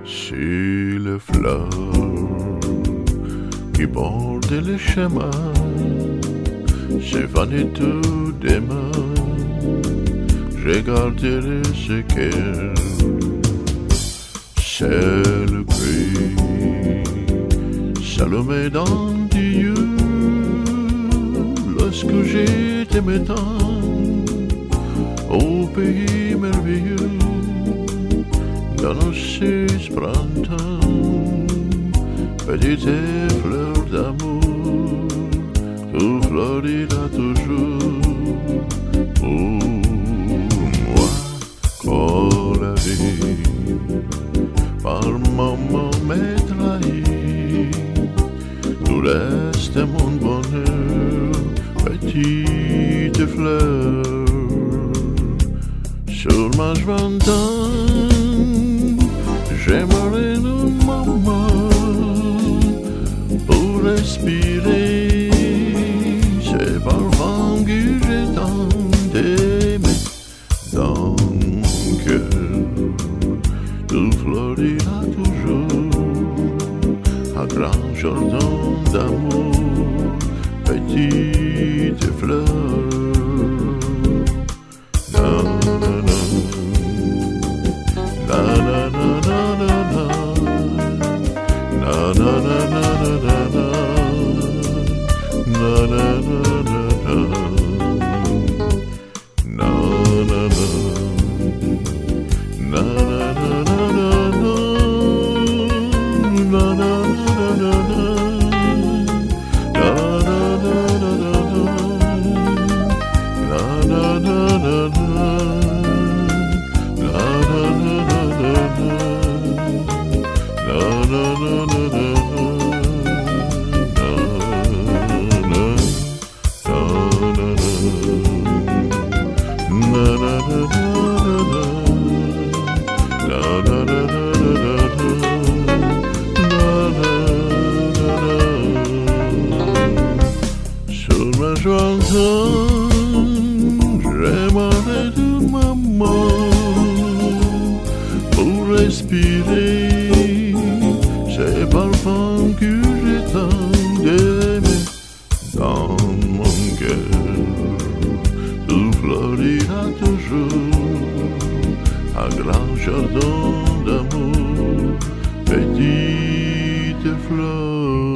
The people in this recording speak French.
Si les fleurs qui bordent les chemins s'évanouissent tout demain, j'ai gardé ce qu'elle, c'est le cri Salomé dans Dieu lorsque j'étais médant au pays merveilleux dans nos six printemps, petites fleurs d'amour, tout fleurira toujours pour moi. Quand la vie par moment m'est trahi, tout reste mon bonheur, petite fleur. Sur ma jointure, j'aimerais un moment pour respirer ces parfums que j'ai tant aimés dans mon cœur. Tout fleurira toujours, un grand jardin d'amour, petite fleur. Sur ma jointure, j'aimerais tout maman pour respirer ces parfums que j'ai tant aimés dans mon cœur. Tout fleurira toujours, un grand jardin d'amour, petite fleur.